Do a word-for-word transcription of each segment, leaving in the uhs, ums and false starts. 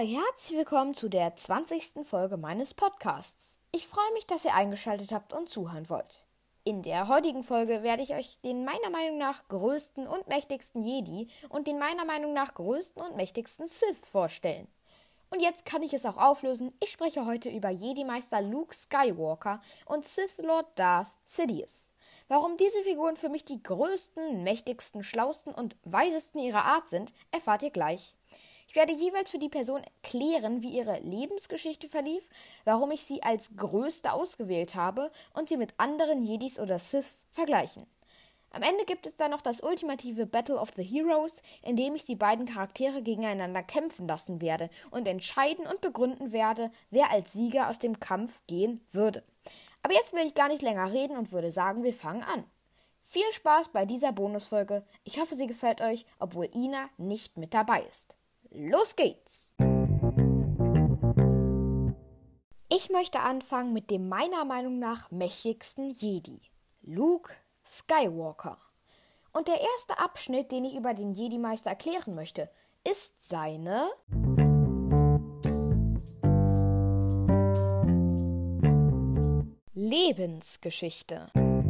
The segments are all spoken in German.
herzlich willkommen zu der zwanzigsten Folge meines Podcasts. Ich freue mich, dass ihr eingeschaltet habt und zuhören wollt. In der heutigen Folge werde ich euch den meiner Meinung nach größten und mächtigsten Jedi und den meiner Meinung nach größten und mächtigsten Sith vorstellen. Und jetzt kann ich es auch auflösen, ich spreche heute über Jedi-Meister Luke Skywalker und Sith Lord Darth Sidious. Warum diese Figuren für mich die größten, mächtigsten, schlausten und weisesten ihrer Art sind, erfahrt ihr gleich. Ich werde jeweils für die Person erklären, wie ihre Lebensgeschichte verlief, warum ich sie als größte ausgewählt habe und sie mit anderen Jedis oder Siths vergleichen. Am Ende gibt es dann noch das ultimative Battle of the Heroes, in dem ich die beiden Charaktere gegeneinander kämpfen lassen werde und entscheiden und begründen werde, wer als Sieger aus dem Kampf gehen würde. Aber jetzt will ich gar nicht länger reden und würde sagen, wir fangen an. Viel Spaß bei dieser Bonusfolge. Ich hoffe, sie gefällt euch, obwohl Ina nicht mit dabei ist. Los geht's! Ich möchte anfangen mit dem meiner Meinung nach mächtigsten Jedi, Luke Skywalker. Und der erste Abschnitt, den ich über den Jedi-Meister erklären möchte, ist seine Lebensgeschichte.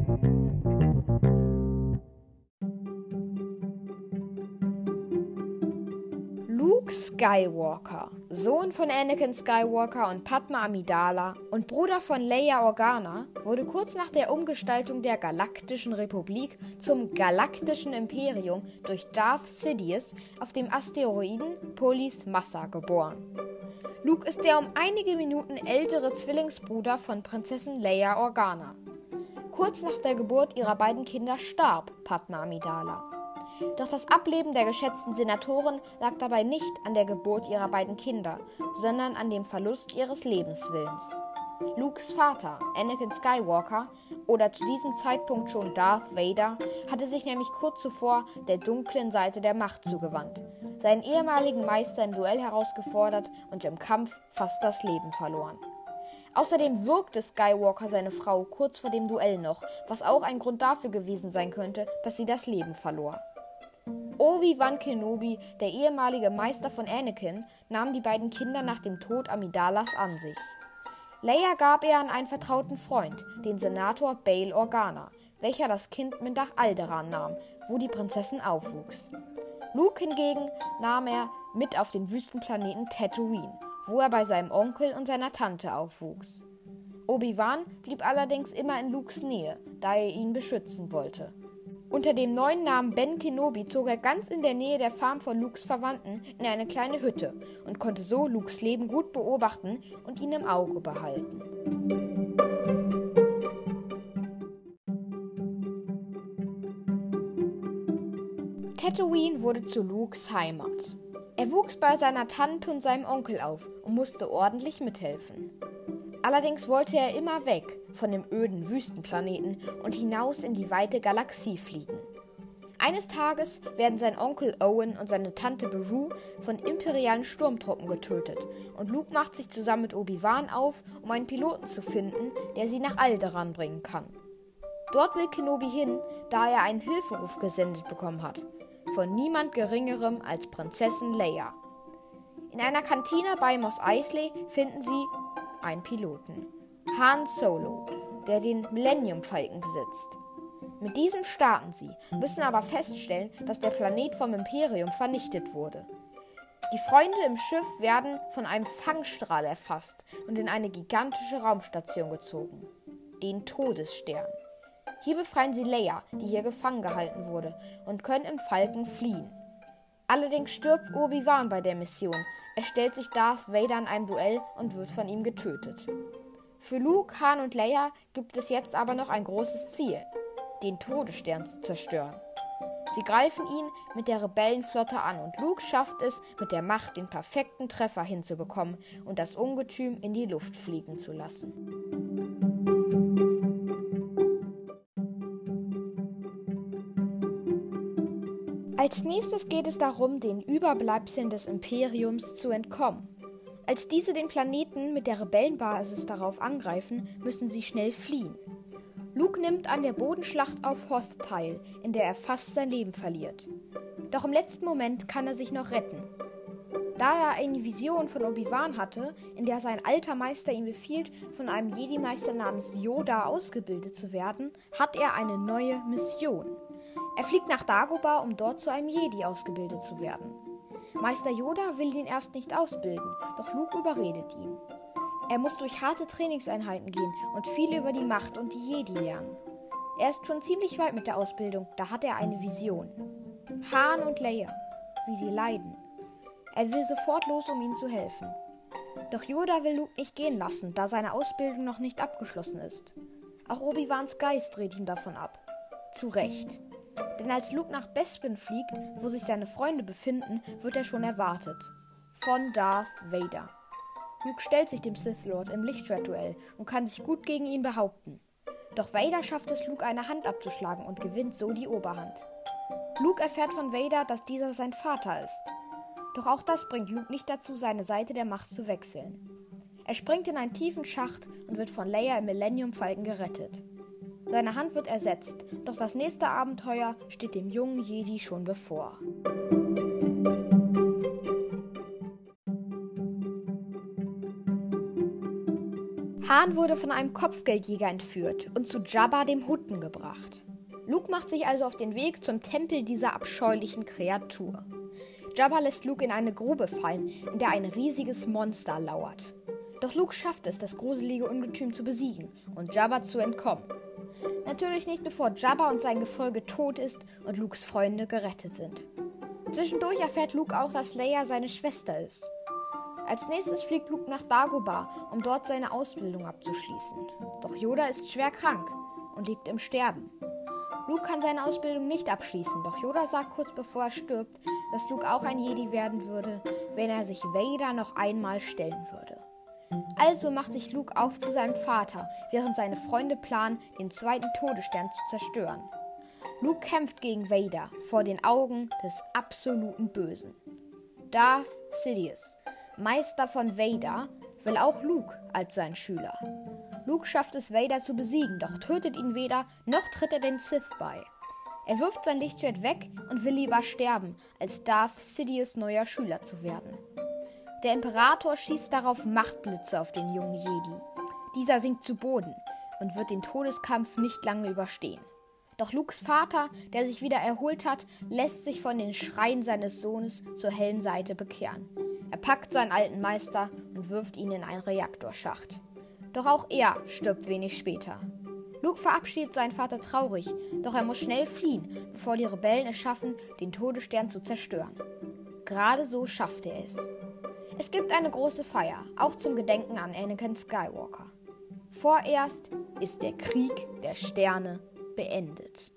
Luke Skywalker, Sohn von Anakin Skywalker und Padma Amidala und Bruder von Leia Organa, wurde kurz nach der Umgestaltung der Galaktischen Republik zum Galaktischen Imperium durch Darth Sidious auf dem Asteroiden Polis Massa geboren. Luke ist der um einige Minuten ältere Zwillingsbruder von Prinzessin Leia Organa. Kurz nach der Geburt ihrer beiden Kinder starb Padma Amidala. Doch das Ableben der geschätzten Senatorin lag dabei nicht an der Geburt ihrer beiden Kinder, sondern an dem Verlust ihres Lebenswillens. Lukes Vater, Anakin Skywalker, oder zu diesem Zeitpunkt schon Darth Vader, hatte sich nämlich kurz zuvor der dunklen Seite der Macht zugewandt, seinen ehemaligen Meister im Duell herausgefordert und im Kampf fast das Leben verloren. Außerdem würgte Skywalker seine Frau kurz vor dem Duell noch, was auch ein Grund dafür gewesen sein könnte, dass sie das Leben verlor. Obi-Wan Kenobi, der ehemalige Meister von Anakin, nahm die beiden Kinder nach dem Tod Amidalas an sich. Leia gab er an einen vertrauten Freund, den Senator Bail Organa, welcher das Kind mit nach Alderaan nahm, wo die Prinzessin aufwuchs. Luke hingegen nahm er mit auf den Wüstenplaneten Tatooine, wo er bei seinem Onkel und seiner Tante aufwuchs. Obi-Wan blieb allerdings immer in Lukes Nähe, da er ihn beschützen wollte. Unter dem neuen Namen Ben Kenobi zog er ganz in der Nähe der Farm von Lukes Verwandten in eine kleine Hütte und konnte so Lukes Leben gut beobachten und ihn im Auge behalten. Tatooine wurde zu Lukes Heimat. Er wuchs bei seiner Tante und seinem Onkel auf und musste ordentlich mithelfen. Allerdings wollte er immer weg von dem öden Wüstenplaneten und hinaus in die weite Galaxie fliegen. Eines Tages werden sein Onkel Owen und seine Tante Beru von imperialen Sturmtruppen getötet und Luke macht sich zusammen mit Obi-Wan auf, um einen Piloten zu finden, der sie nach Alderaan bringen kann. Dort will Kenobi hin, da er einen Hilferuf gesendet bekommen hat, von niemand Geringerem als Prinzessin Leia. In einer Kantine bei Mos Eisley finden sie einen Piloten, Han Solo, der den Millennium Falcon besitzt. Mit diesem starten sie, müssen aber feststellen, dass der Planet vom Imperium vernichtet wurde. Die Freunde im Schiff werden von einem Fangstrahl erfasst und in eine gigantische Raumstation gezogen, den Todesstern. Hier befreien sie Leia, die hier gefangen gehalten wurde, und können im Falken fliehen. Allerdings stirbt Obi-Wan bei der Mission. Er stellt sich Darth Vader in einem Duell und wird von ihm getötet. Für Luke, Han und Leia gibt es jetzt aber noch ein großes Ziel, den Todesstern zu zerstören. Sie greifen ihn mit der Rebellenflotte an und Luke schafft es, mit der Macht den perfekten Treffer hinzubekommen und das Ungetüm in die Luft fliegen zu lassen. Als nächstes geht es darum, den Überbleibseln des Imperiums zu entkommen. Als diese den Planeten mit der Rebellenbasis darauf angreifen, müssen sie schnell fliehen. Luke nimmt an der Bodenschlacht auf Hoth teil, in der er fast sein Leben verliert. Doch im letzten Moment kann er sich noch retten. Da er eine Vision von Obi-Wan hatte, in der sein alter Meister ihm befiehlt, von einem Jedi-Meister namens Yoda ausgebildet zu werden, hat er eine neue Mission. Er fliegt nach Dagobah, um dort zu einem Jedi ausgebildet zu werden. Meister Yoda will ihn erst nicht ausbilden, doch Luke überredet ihn. Er muss durch harte Trainingseinheiten gehen und viel über die Macht und die Jedi lernen. Er ist schon ziemlich weit mit der Ausbildung, da hat er eine Vision. Han und Leia, wie sie leiden. Er will sofort los, um ihnen zu helfen. Doch Yoda will Luke nicht gehen lassen, da seine Ausbildung noch nicht abgeschlossen ist. Auch Obi-Wans Geist dreht ihn davon ab. Zu Recht. Denn als Luke nach Bespin fliegt, wo sich seine Freunde befinden, wird er schon erwartet. Von Darth Vader. Luke stellt sich dem Sith Lord im Lichtschwertduell und kann sich gut gegen ihn behaupten. Doch Vader schafft es, Luke eine Hand abzuschlagen und gewinnt so die Oberhand. Luke erfährt von Vader, dass dieser sein Vater ist. Doch auch das bringt Luke nicht dazu, seine Seite der Macht zu wechseln. Er springt in einen tiefen Schacht und wird von Leia im Millennium Falcon gerettet. Seine Hand wird ersetzt, doch das nächste Abenteuer steht dem jungen Jedi schon bevor. Han wurde von einem Kopfgeldjäger entführt und zu Jabba dem Hutten gebracht. Luke macht sich also auf den Weg zum Tempel dieser abscheulichen Kreatur. Jabba lässt Luke in eine Grube fallen, in der ein riesiges Monster lauert. Doch Luke schafft es, das gruselige Ungetüm zu besiegen und Jabba zu entkommen. Natürlich nicht, bevor Jabba und sein Gefolge tot ist und Lukes Freunde gerettet sind. Zwischendurch erfährt Luke auch, dass Leia seine Schwester ist. Als nächstes fliegt Luke nach Dagobah, um dort seine Ausbildung abzuschließen. Doch Yoda ist schwer krank und liegt im Sterben. Luke kann seine Ausbildung nicht abschließen, doch Yoda sagt kurz bevor er stirbt, dass Luke auch ein Jedi werden würde, wenn er sich Vader noch einmal stellen würde. Also macht sich Luke auf zu seinem Vater, während seine Freunde planen, den zweiten Todesstern zu zerstören. Luke kämpft gegen Vader vor den Augen des absoluten Bösen. Darth Sidious, Meister von Vader, will auch Luke als seinen Schüler. Luke schafft es, Vader zu besiegen, doch tötet ihn weder, noch tritt er den Sith bei. Er wirft sein Lichtschwert weg und will lieber sterben, als Darth Sidious neuer Schüler zu werden. Der Imperator schießt darauf Machtblitze auf den jungen Jedi. Dieser sinkt zu Boden und wird den Todeskampf nicht lange überstehen. Doch Lukes Vater, der sich wieder erholt hat, lässt sich von den Schreien seines Sohnes zur hellen Seite bekehren. Er packt seinen alten Meister und wirft ihn in einen Reaktorschacht. Doch auch er stirbt wenig später. Luke verabschiedet seinen Vater traurig, doch er muss schnell fliehen, bevor die Rebellen es schaffen, den Todesstern zu zerstören. Gerade so schafft er es. Es gibt eine große Feier, auch zum Gedenken an Anakin Skywalker. Vorerst ist der Krieg der Sterne beendet.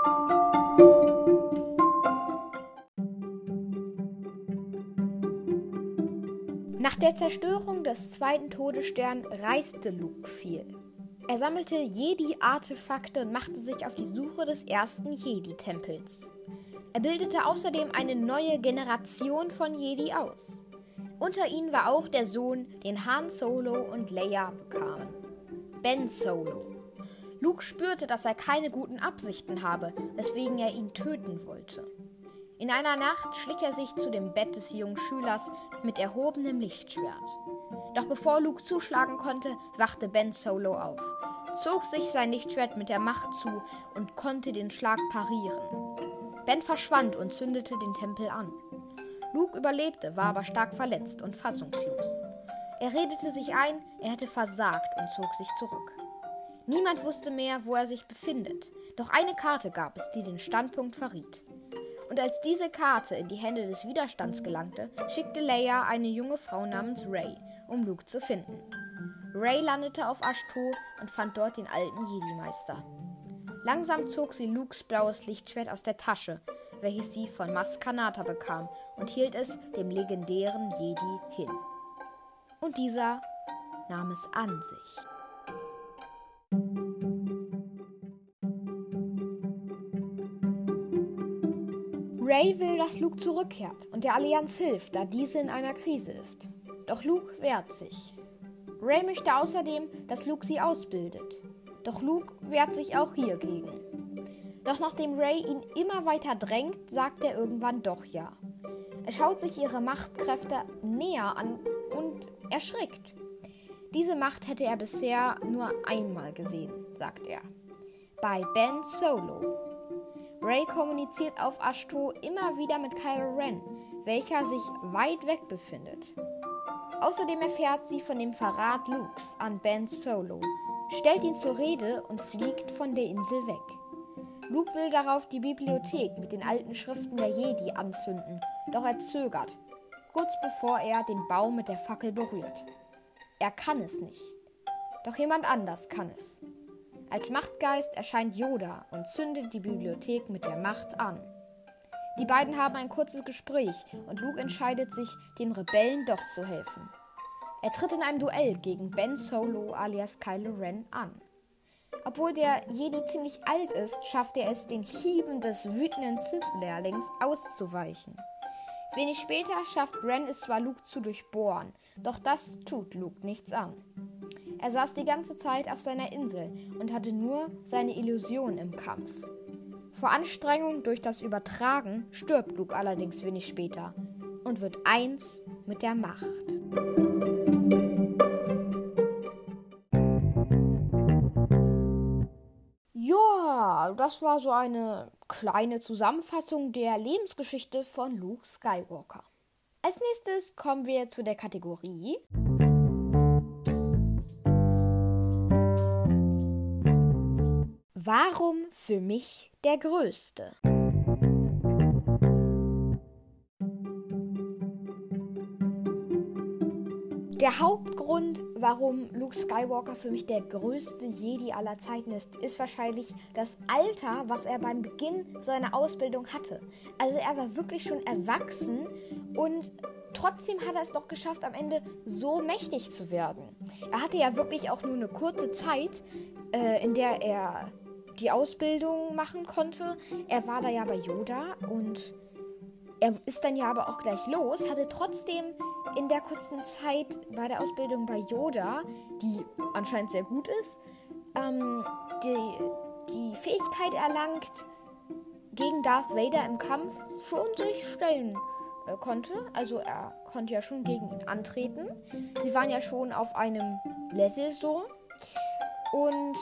Nach der Zerstörung des zweiten Todessterns reiste Luke viel. Er sammelte Jedi-Artefakte und machte sich auf die Suche des ersten Jedi-Tempels. Er bildete außerdem eine neue Generation von Jedi aus. Unter ihnen war auch der Sohn, den Han Solo und Leia bekamen. Ben Solo. Luke spürte, dass er keine guten Absichten habe, weswegen er ihn töten wollte. In einer Nacht schlich er sich zu dem Bett des jungen Schülers mit erhobenem Lichtschwert. Doch bevor Luke zuschlagen konnte, wachte Ben Solo auf, zog sich sein Lichtschwert mit der Macht zu und konnte den Schlag parieren. Ben verschwand und zündete den Tempel an. Luke überlebte, war aber stark verletzt und fassungslos. Er redete sich ein, er hätte versagt und zog sich zurück. Niemand wusste mehr, wo er sich befindet, doch eine Karte gab es, die den Standpunkt verriet. Und als diese Karte in die Hände des Widerstands gelangte, schickte Leia eine junge Frau namens Rey, um Luke zu finden. Rey landete auf Ahch-To und fand dort den alten Jedi-Meister. Langsam zog sie Lukes blaues Lichtschwert aus der Tasche, welches sie von Maz Kanata bekam, und hielt es dem legendären Jedi hin. Und dieser nahm es an sich. Rey will, dass Luke zurückkehrt und der Allianz hilft, da diese in einer Krise ist. Doch Luke wehrt sich. Rey möchte außerdem, dass Luke sie ausbildet. Doch Luke wehrt sich auch hiergegen. Doch nachdem Rey ihn immer weiter drängt, sagt er irgendwann doch ja. Er schaut sich ihre Machtkräfte näher an und erschrickt. Diese Macht hätte er bisher nur einmal gesehen, sagt er. Bei Ben Solo. Rey kommuniziert auf Ahch-To immer wieder mit Kylo Ren, welcher sich weit weg befindet. Außerdem erfährt sie von dem Verrat Lukes an Ben Solo, stellt ihn zur Rede und fliegt von der Insel weg. Luke will darauf die Bibliothek mit den alten Schriften der Jedi anzünden, doch er zögert, kurz bevor er den Baum mit der Fackel berührt. Er kann es nicht, doch jemand anders kann es. Als Machtgeist erscheint Yoda und zündet die Bibliothek mit der Macht an. Die beiden haben ein kurzes Gespräch und Luke entscheidet sich, den Rebellen doch zu helfen. Er tritt in einem Duell gegen Ben Solo alias Kylo Ren an. Obwohl der Jedi ziemlich alt ist, schafft er es, den Hieben des wütenden Sith-Lehrlings auszuweichen. Wenig später schafft Ren es zwar, Luke zu durchbohren, doch das tut Luke nichts an. Er saß die ganze Zeit auf seiner Insel und hatte nur seine Illusion im Kampf. Vor Anstrengung durch das Übertragen stirbt Luke allerdings wenig später und wird eins mit der Macht. Ja, das war so eine kleine Zusammenfassung der Lebensgeschichte von Luke Skywalker. Als nächstes kommen wir zu der Kategorie Warum für mich der Größte? Der Hauptgrund, warum Luke Skywalker für mich der größte Jedi aller Zeiten ist, ist wahrscheinlich das Alter, was er beim Beginn seiner Ausbildung hatte. Also er war wirklich schon erwachsen und trotzdem hat er es noch geschafft, am Ende so mächtig zu werden. Er hatte ja wirklich auch nur eine kurze Zeit, äh, in der er die Ausbildung machen konnte. Er war da ja bei Yoda und er ist dann ja aber auch gleich los, hatte trotzdem in der kurzen Zeit bei der Ausbildung bei Yoda, die anscheinend sehr gut ist, ähm, die, die Fähigkeit erlangt, gegen Darth Vader im Kampf schon sich stellen äh, konnte. Also er konnte ja schon gegen ihn antreten. Sie waren ja schon auf einem Level so. Und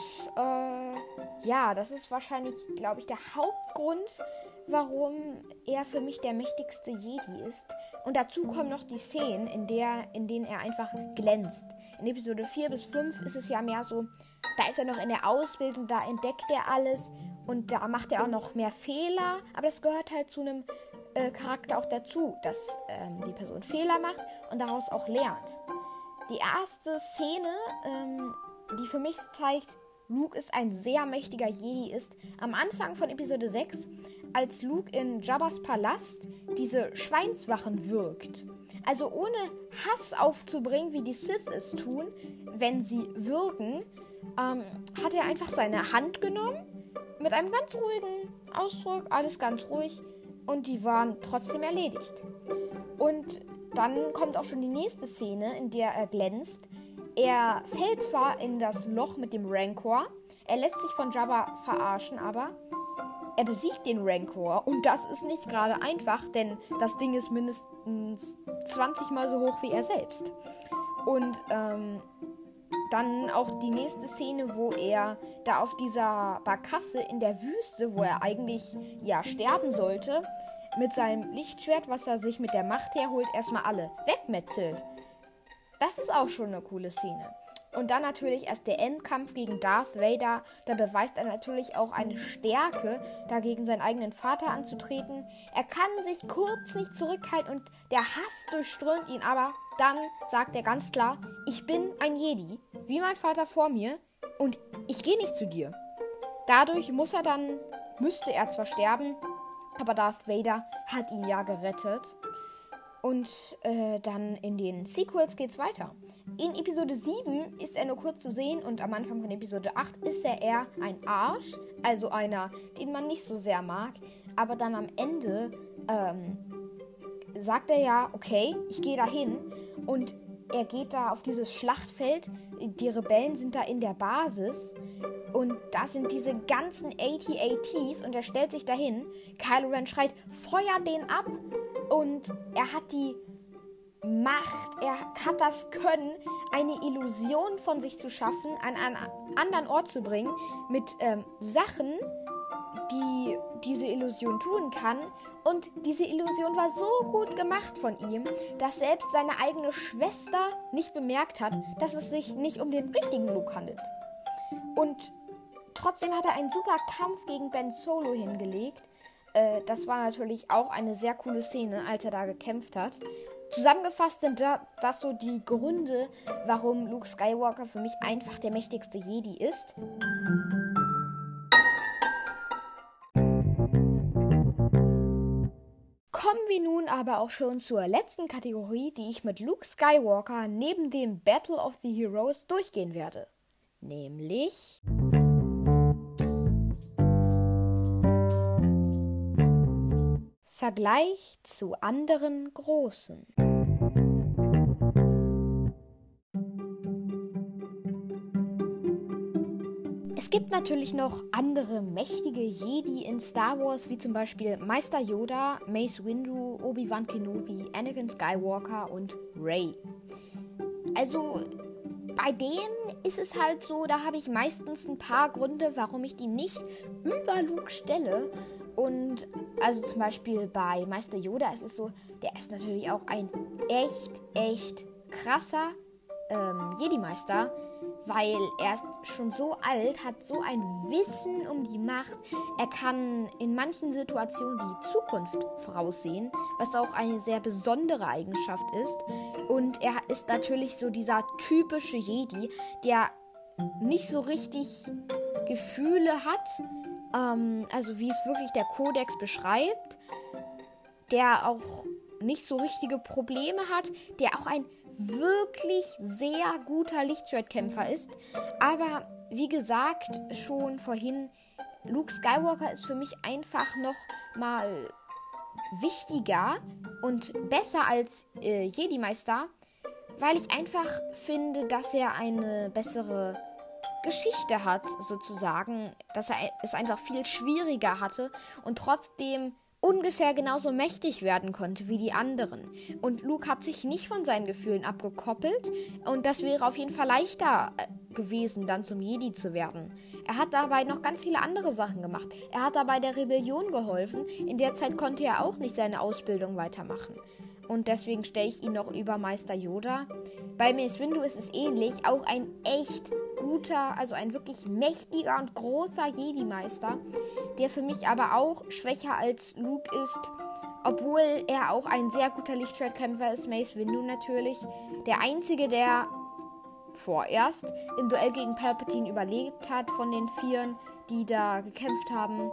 äh, ja, das ist wahrscheinlich, glaube ich, der Hauptgrund, warum er für mich der mächtigste Jedi ist. Und dazu kommen noch die Szenen, in, der, in denen er einfach glänzt. In Episode vier bis fünf ist es ja mehr so, da ist er noch in der Ausbildung, da entdeckt er alles und da macht er auch noch mehr Fehler. Aber das gehört halt zu einem äh, Charakter auch dazu, dass ähm, die Person Fehler macht und daraus auch lernt. Die erste Szene, ähm, die für mich zeigt, Luke ist ein sehr mächtiger Jedi, ist am Anfang von Episode sechs, als Luke in Jabba's Palast diese Schweinswachen wirkt. Also ohne Hass aufzubringen, wie die Sith es tun, wenn sie würgen, ähm, hat er einfach seine Hand genommen, mit einem ganz ruhigen Ausdruck, alles ganz ruhig, und die waren trotzdem erledigt. Und dann kommt auch schon die nächste Szene, in der er glänzt. Er fällt zwar in das Loch mit dem Rancor, er lässt sich von Jabba verarschen, aber er besiegt den Rancor und das ist nicht gerade einfach, denn das Ding ist mindestens zwanzig Mal so hoch wie er selbst. Und ähm, dann auch die nächste Szene, wo er da auf dieser Barkasse in der Wüste, wo er eigentlich ja sterben sollte, mit seinem Lichtschwert, was er sich mit der Macht herholt, erstmal alle wegmetzelt. Das ist auch schon eine coole Szene. Und dann natürlich erst der Endkampf gegen Darth Vader. Da beweist er natürlich auch eine Stärke, da gegen seinen eigenen Vater anzutreten. Er kann sich kurz nicht zurückhalten und der Hass durchströmt ihn. Aber dann sagt er ganz klar, ich bin ein Jedi, wie mein Vater vor mir, und ich gehe nicht zu dir. Dadurch muss er dann, müsste er zwar sterben, aber Darth Vader hat ihn ja gerettet. Und äh, dann in den Sequels geht's weiter. In Episode sieben ist er nur kurz zu sehen und am Anfang von Episode acht ist er eher ein Arsch, also einer, den man nicht so sehr mag. Aber dann am Ende ähm, sagt er ja, okay, ich gehe da hin, und er geht da auf dieses Schlachtfeld. Die Rebellen sind da in der Basis und da sind diese ganzen A T A Ts und er stellt sich dahin. Kylo Ren schreit, feuer den ab! Und er hat die Macht, er hat das Können, eine Illusion von sich zu schaffen, an einen anderen Ort zu bringen, mit ähm, Sachen, die diese Illusion tun kann. Und diese Illusion war so gut gemacht von ihm, dass selbst seine eigene Schwester nicht bemerkt hat, dass es sich nicht um den richtigen Luke handelt. Und trotzdem hat er einen super Kampf gegen Ben Solo hingelegt. Äh, das war natürlich auch eine sehr coole Szene, als er da gekämpft hat. Zusammengefasst sind da, das so die Gründe, warum Luke Skywalker für mich einfach der mächtigste Jedi ist. Kommen wir nun aber auch schon zur letzten Kategorie, die ich mit Luke Skywalker neben dem Battle of the Heroes durchgehen werde. Nämlich Vergleich zu anderen Großen. Es gibt natürlich noch andere mächtige Jedi in Star Wars, wie zum Beispiel Meister Yoda, Mace Windu, Obi-Wan Kenobi, Anakin Skywalker und Rey. Also bei denen ist es halt so, da habe ich meistens ein paar Gründe, warum ich die nicht über Luke stelle. Und also zum Beispiel bei Meister Yoda ist es so, der ist natürlich auch ein echt, echt krasser ähm, Jedi-Meister, weil er ist schon so alt, hat so ein Wissen um die Macht. Er kann in manchen Situationen die Zukunft voraussehen, was auch eine sehr besondere Eigenschaft ist. Und er ist natürlich so dieser typische Jedi, der nicht so richtig Gefühle hat, ähm, also wie es wirklich der Kodex beschreibt, der auch nicht so richtige Probleme hat, der auch ein wirklich sehr guter Lichtschwertkämpfer ist. Aber wie gesagt, schon vorhin, Luke Skywalker ist für mich einfach noch mal wichtiger und besser als äh, Jedi-Meister, weil ich einfach finde, dass er eine bessere Geschichte hat, sozusagen, dass er es einfach viel schwieriger hatte und trotzdem ungefähr genauso mächtig werden konnte wie die anderen. Und Luke hat sich nicht von seinen Gefühlen abgekoppelt und das wäre auf jeden Fall leichter gewesen, dann zum Jedi zu werden. Er hat dabei noch ganz viele andere Sachen gemacht. Er hat dabei der Rebellion geholfen. In der Zeit konnte er auch nicht seine Ausbildung weitermachen. Und deswegen stelle ich ihn noch über Meister Yoda. Bei Mace Windu ist es ähnlich. Auch ein echt guter, also ein wirklich mächtiger und großer Jedi-Meister, der für mich aber auch schwächer als Luke ist. Obwohl er auch ein sehr guter Lichtschwertkämpfer ist, Mace Windu natürlich. Der einzige, der vorerst im Duell gegen Palpatine überlebt hat von den Vieren, die da gekämpft haben.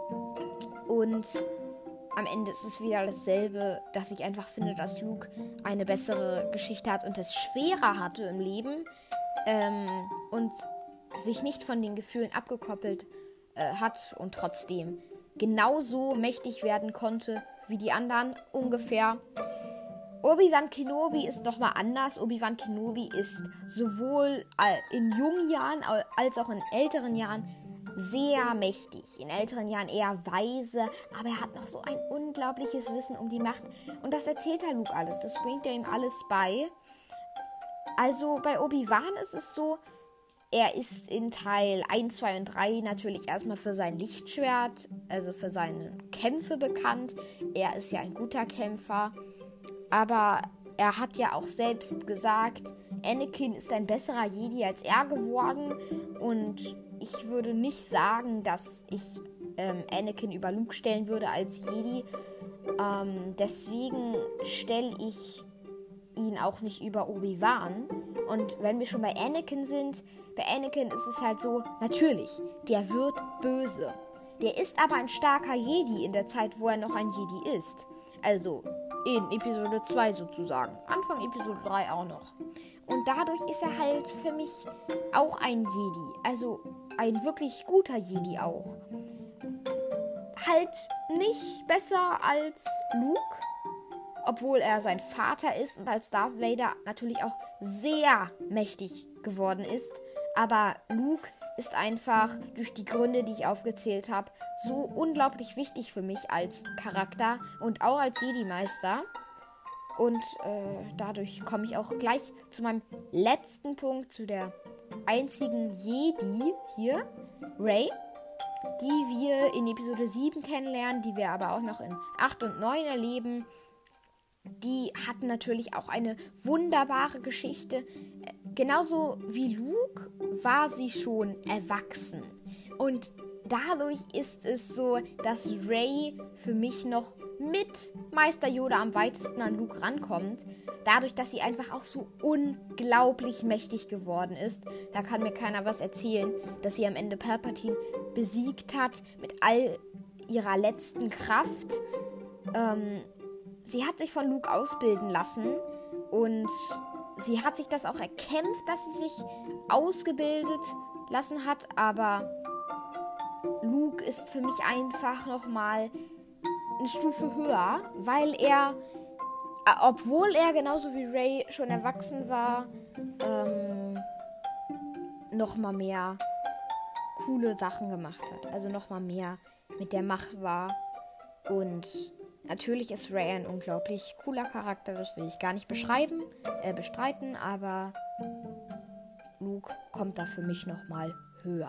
Und am Ende ist es wieder dasselbe, dass ich einfach finde, dass Luke eine bessere Geschichte hat und es schwerer hatte im Leben ähm, und sich nicht von den Gefühlen abgekoppelt äh, hat und trotzdem genauso mächtig werden konnte wie die anderen ungefähr. Obi-Wan Kenobi ist nochmal anders. Obi-Wan Kenobi ist sowohl in jungen Jahren als auch in älteren Jahren sehr mächtig, in älteren Jahren eher weise, aber er hat noch so ein unglaubliches Wissen um die Macht und das erzählt er Luke alles, das bringt er ihm alles bei. Also bei Obi-Wan ist es so, er ist in Teil eins, zwei und drei natürlich erstmal für sein Lichtschwert, also für seine Kämpfe bekannt. Er ist ja ein guter Kämpfer, aber er hat ja auch selbst gesagt, Anakin ist ein besserer Jedi als er geworden und ich würde nicht sagen, dass ich ähm, Anakin über Luke stellen würde als Jedi. Ähm, deswegen stelle ich ihn auch nicht über Obi-Wan. Und wenn wir schon bei Anakin sind, bei Anakin ist es halt so, natürlich, der wird böse. Der ist aber ein starker Jedi in der Zeit, wo er noch ein Jedi ist. Also in Episode zwei sozusagen. Anfang Episode drei auch noch. Und dadurch ist er halt für mich auch ein Jedi. Also ein wirklich guter Jedi auch. Halt nicht besser als Luke, obwohl er sein Vater ist und als Darth Vader natürlich auch sehr mächtig geworden ist. Aber Luke ist einfach durch die Gründe, die ich aufgezählt habe, so unglaublich wichtig für mich als Charakter und auch als Jedi-Meister. Und äh, dadurch komme ich auch gleich zu meinem letzten Punkt, zu der einzigen Jedi hier, Rey, die wir in Episode sieben kennenlernen, die wir aber auch noch in acht und neun erleben. Die hatten natürlich auch eine wunderbare Geschichte. Genauso wie Luke war sie schon erwachsen. Und dadurch ist es so, dass Rey für mich noch mit Meister Yoda am weitesten an Luke rankommt. Dadurch, dass sie einfach auch so unglaublich mächtig geworden ist. Da kann mir keiner was erzählen, dass sie am Ende Palpatine besiegt hat mit all ihrer letzten Kraft. Ähm, sie hat sich von Luke ausbilden lassen und sie hat sich das auch erkämpft, dass sie sich ausgebildet lassen hat, aber Luke ist für mich einfach nochmal eine Stufe höher, weil er, obwohl er genauso wie Rey schon erwachsen war, ähm, nochmal mehr coole Sachen gemacht hat. Also nochmal mehr mit der Macht war. Und natürlich ist Rey ein unglaublich cooler Charakter, das will ich gar nicht beschreiben, äh, bestreiten, aber Luke kommt da für mich nochmal höher.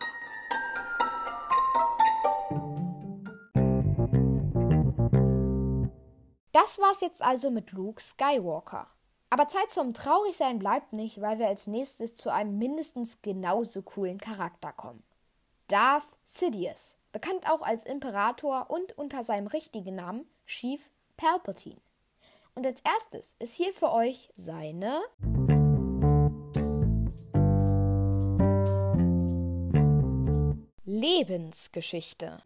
Das war's jetzt also mit Luke Skywalker. Aber Zeit zum Traurigsein bleibt nicht, weil wir als nächstes zu einem mindestens genauso coolen Charakter kommen. Darth Sidious, bekannt auch als Imperator und unter seinem richtigen Namen Sheev Palpatine. Und als erstes ist hier für euch seine Lebensgeschichte.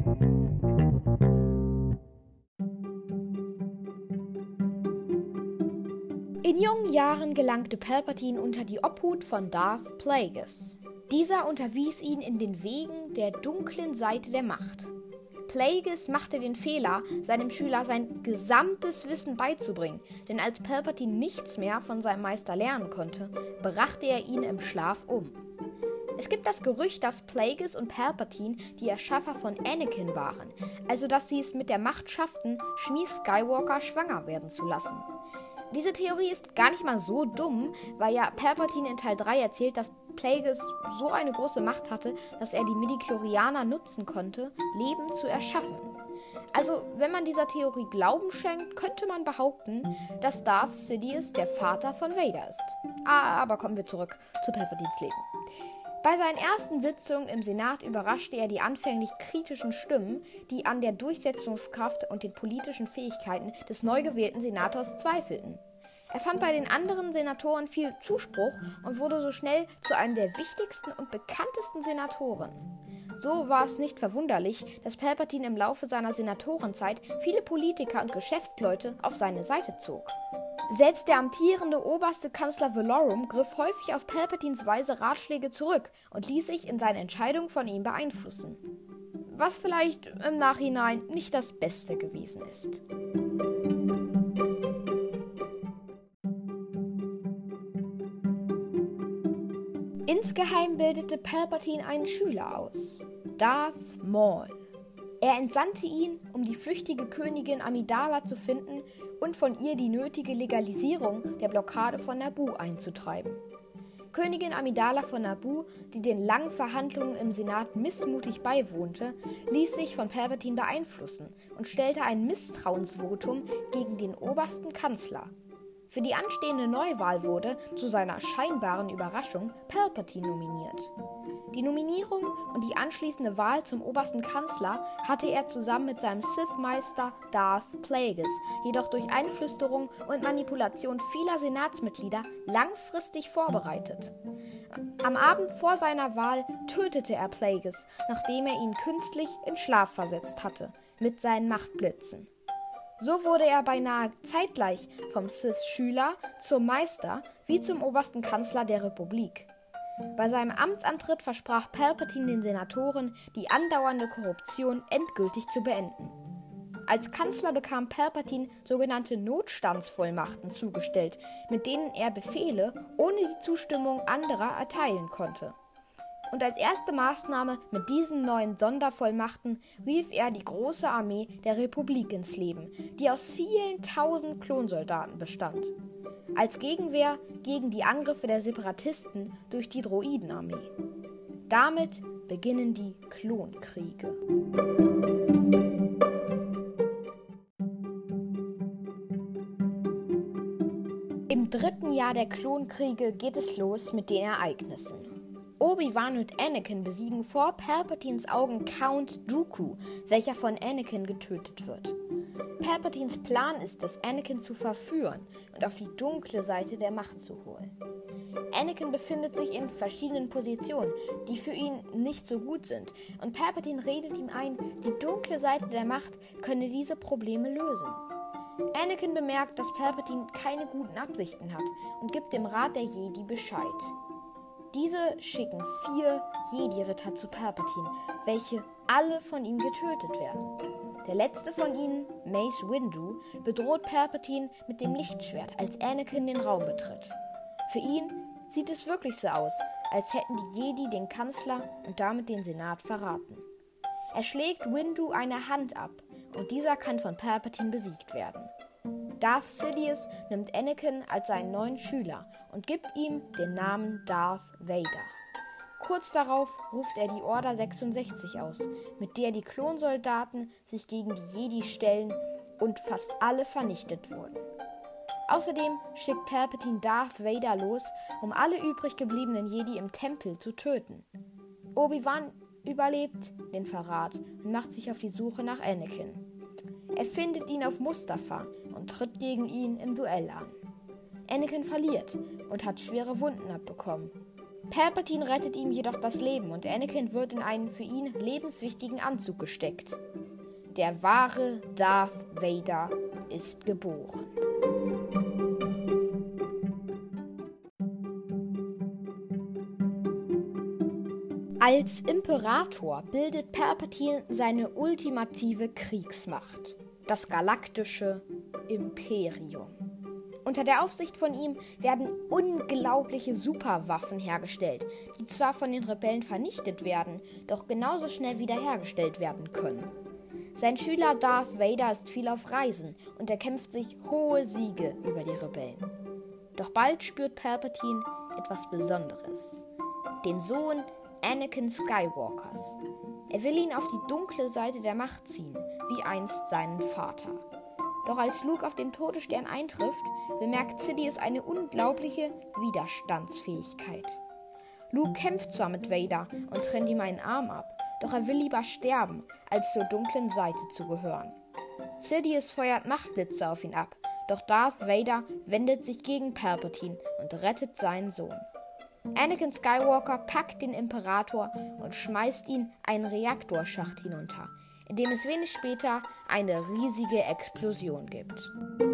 In jungen Jahren gelangte Palpatine unter die Obhut von Darth Plagueis. Dieser unterwies ihn in den Wegen der dunklen Seite der Macht. Plagueis machte den Fehler, seinem Schüler sein gesamtes Wissen beizubringen, denn als Palpatine nichts mehr von seinem Meister lernen konnte, brachte er ihn im Schlaf um. Es gibt das Gerücht, dass Plagueis und Palpatine die Erschaffer von Anakin waren, also dass sie es mit der Macht schafften, Shmi Skywalker schwanger werden zu lassen. Diese Theorie ist gar nicht mal so dumm, weil ja Palpatine in Teil drei erzählt, dass Plagueis so eine große Macht hatte, dass er die Midichlorianer nutzen konnte, Leben zu erschaffen. Also, wenn man dieser Theorie Glauben schenkt, könnte man behaupten, dass Darth Sidious der Vater von Vader ist. Ah, aber kommen wir zurück zu Palpatines Leben. Bei seinen ersten Sitzungen im Senat überraschte er die anfänglich kritischen Stimmen, die an der Durchsetzungskraft und den politischen Fähigkeiten des neu gewählten Senators zweifelten. Er fand bei den anderen Senatoren viel Zuspruch und wurde so schnell zu einem der wichtigsten und bekanntesten Senatoren. So war es nicht verwunderlich, dass Palpatine im Laufe seiner Senatorenzeit viele Politiker und Geschäftsleute auf seine Seite zog. Selbst der amtierende oberste Kanzler Valorum griff häufig auf Palpatines weise Ratschläge zurück und ließ sich in seinen Entscheidungen von ihm beeinflussen. Was vielleicht im Nachhinein nicht das Beste gewesen ist. Insgeheim bildete Palpatine einen Schüler aus, Darth Maul. Er entsandte ihn, um die flüchtige Königin Amidala zu finden und von ihr die nötige Legalisierung der Blockade von Naboo einzutreiben. Königin Amidala von Naboo, die den langen Verhandlungen im Senat missmutig beiwohnte, ließ sich von Palpatine beeinflussen und stellte ein Misstrauensvotum gegen den obersten Kanzler. Für die anstehende Neuwahl wurde, zu seiner scheinbaren Überraschung, Palpatine nominiert. Die Nominierung und die anschließende Wahl zum obersten Kanzler hatte er zusammen mit seinem Sith-Meister Darth Plagueis, jedoch durch Einflüsterung und Manipulation vieler Senatsmitglieder langfristig vorbereitet. Am Abend vor seiner Wahl tötete er Plagueis, nachdem er ihn künstlich in Schlaf versetzt hatte, mit seinen Machtblitzen. So wurde er beinahe zeitgleich vom Sith-Schüler zum Meister wie zum obersten Kanzler der Republik. Bei seinem Amtsantritt versprach Palpatine den Senatoren, die andauernde Korruption endgültig zu beenden. Als Kanzler bekam Palpatine sogenannte Notstandsvollmachten zugestellt, mit denen er Befehle ohne die Zustimmung anderer erteilen konnte. Und als erste Maßnahme mit diesen neuen Sondervollmachten rief er die große Armee der Republik ins Leben, die aus vielen tausend Klonsoldaten bestand. Als Gegenwehr gegen die Angriffe der Separatisten durch die Droidenarmee. Damit beginnen die Klonkriege. Im dritten Jahr der Klonkriege geht es los mit den Ereignissen. Obi-Wan und Anakin besiegen vor Palpatines Augen Count Dooku, welcher von Anakin getötet wird. Palpatines Plan ist es, Anakin zu verführen und auf die dunkle Seite der Macht zu holen. Anakin befindet sich in verschiedenen Positionen, die für ihn nicht so gut sind, und Palpatine redet ihm ein, die dunkle Seite der Macht könne diese Probleme lösen. Anakin bemerkt, dass Palpatine keine guten Absichten hat und gibt dem Rat der Jedi Bescheid. Diese schicken vier Jedi-Ritter zu Palpatine, welche alle von ihm getötet werden. Der letzte von ihnen, Mace Windu, bedroht Palpatine mit dem Lichtschwert, als Anakin den Raum betritt. Für ihn sieht es wirklich so aus, als hätten die Jedi den Kanzler und damit den Senat verraten. Er schlägt Windu eine Hand ab und dieser kann von Palpatine besiegt werden. Darth Sidious nimmt Anakin als seinen neuen Schüler und gibt ihm den Namen Darth Vader. Kurz darauf ruft er die Order sechsundsechzig aus, mit der die Klonsoldaten sich gegen die Jedi stellen und fast alle vernichtet wurden. Außerdem schickt Palpatine Darth Vader los, um alle übrig gebliebenen Jedi im Tempel zu töten. Obi-Wan überlebt den Verrat und macht sich auf die Suche nach Anakin. Er findet ihn auf Mustafar und tritt gegen ihn im Duell an. Anakin verliert und hat schwere Wunden abbekommen. Palpatine rettet ihm jedoch das Leben und Anakin wird in einen für ihn lebenswichtigen Anzug gesteckt. Der wahre Darth Vader ist geboren. Als Imperator bildet Palpatine seine ultimative Kriegsmacht, das galaktische Imperium. Unter der Aufsicht von ihm werden unglaubliche Superwaffen hergestellt, die zwar von den Rebellen vernichtet werden, doch genauso schnell wiederhergestellt werden können. Sein Schüler Darth Vader ist viel auf Reisen und erkämpft sich hohe Siege über die Rebellen. Doch bald spürt Palpatine etwas Besonderes. Den Sohn Anakin Skywalkers. Er will ihn auf die dunkle Seite der Macht ziehen, wie einst seinen Vater. Doch als Luke auf dem Todesstern eintrifft, bemerkt Sidious eine unglaubliche Widerstandsfähigkeit. Luke kämpft zwar mit Vader und trennt ihm einen Arm ab, doch er will lieber sterben, als zur dunklen Seite zu gehören. Sidious feuert Machtblitze auf ihn ab, doch Darth Vader wendet sich gegen Palpatine und rettet seinen Sohn. Anakin Skywalker packt den Imperator und schmeißt ihn einen Reaktorschacht hinunter, in dem es wenig später eine riesige Explosion gibt.